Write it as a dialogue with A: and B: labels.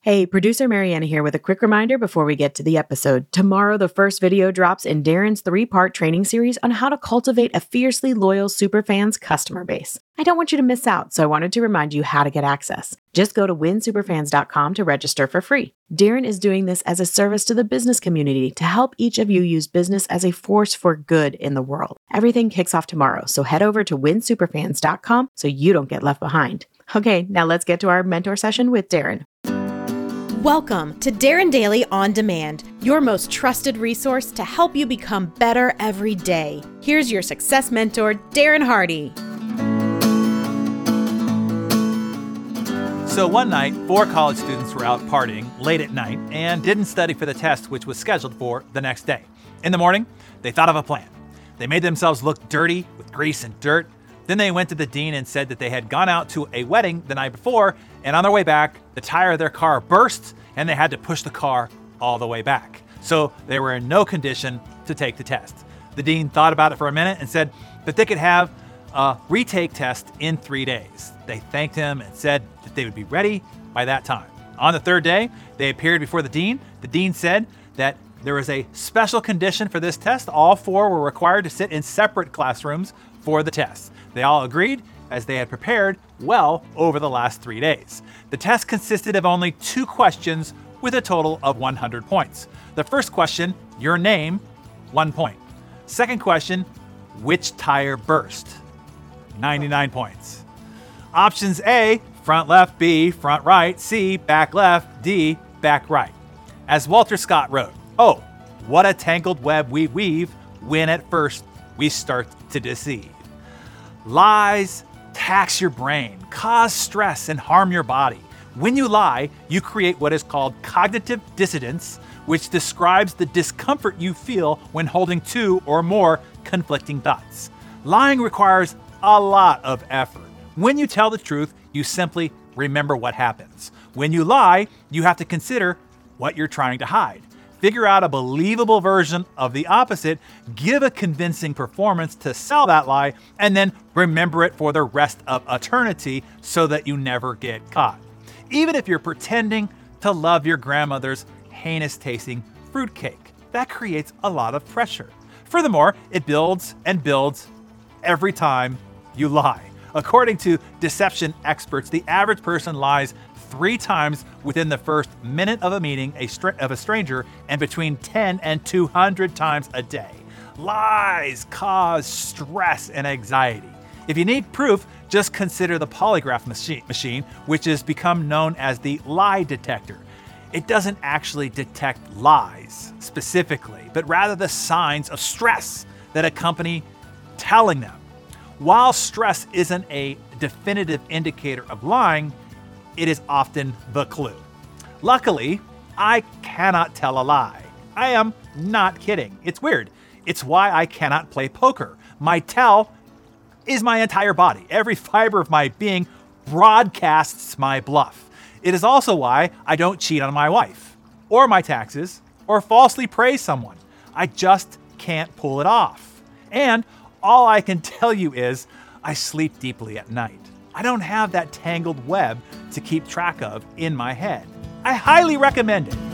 A: Hey, producer Mariana here with a quick reminder before we get to the episode. Tomorrow, the first video drops in Darren's 3-part training series on how to cultivate a fiercely loyal Superfans customer base. I don't want you to miss out, so I wanted to remind you how to get access. Just go to winsuperfans.com to register for free. Darren is doing this as a service to the business community to help each of you use business as a force for good in the world. Everything kicks off tomorrow, so head over to winsuperfans.com so you don't get left behind. Okay, now let's get to our mentor session with Darren.
B: Welcome to Darren Daily On Demand, your most trusted resource to help you become better every day. Here's your success mentor, Darren Hardy.
C: So one night, 4 college students were out partying late at night and didn't study for the test, which was scheduled for the next day. In the morning, they thought of a plan. They made themselves look dirty with grease and dirt. Then they went to the dean and said that they had gone out to a wedding the night before, and on their way back, the tire of their car burst, and they had to push the car all the way back. So they were in no condition to take the test. The dean thought about it for a minute and said that they could have a retake test in 3 days. They thanked him and said that they would be ready by that time. On the 3rd day, they appeared before the dean. The dean said that there was a special condition for this test. All 4 were required to sit in separate classrooms for the test. They all agreed, as they had prepared well over the last 3 days. The test consisted of only 2 questions with a total of 100 points. The first question, your name, 1 point. Second question, which tire burst? 99 points. Options A, front left, B, front right, C, back left, D, back right. As Walter Scott wrote, "Oh, what a tangled web we weave when at first we start to deceive." Lies tax your brain, cause stress, and harm your body. When you lie, you create what is called cognitive dissonance, which describes the discomfort you feel when holding 2 or more conflicting thoughts. Lying requires a lot of effort. When you tell the truth, you simply remember what happens. When you lie, you have to consider what you're trying to hide. Figure out a believable version of the opposite, give a convincing performance to sell that lie, and then remember it for the rest of eternity so that you never get caught. Even if you're pretending to love your grandmother's heinous tasting fruitcake, that creates a lot of pressure. Furthermore, it builds and builds every time you lie. According to deception experts, the average person lies 3 times within the first minute of a meeting of a stranger, and between 10 and 200 times a day. Lies cause stress and anxiety. If you need proof, just consider the polygraph machine, which has become known as the lie detector. It doesn't actually detect lies specifically, but rather the signs of stress that accompany telling them. While stress isn't a definitive indicator of lying, it is often the clue. Luckily, I cannot tell a lie. I am not kidding. It's weird. It's why I cannot play poker. My tell is my entire body. Every fiber of my being broadcasts my bluff. It is also why I don't cheat on my wife, or my taxes, or falsely praise someone. I just can't pull it off. And all I can tell you is I sleep deeply at night. I don't have that tangled web to keep track of in my head. I highly recommend it.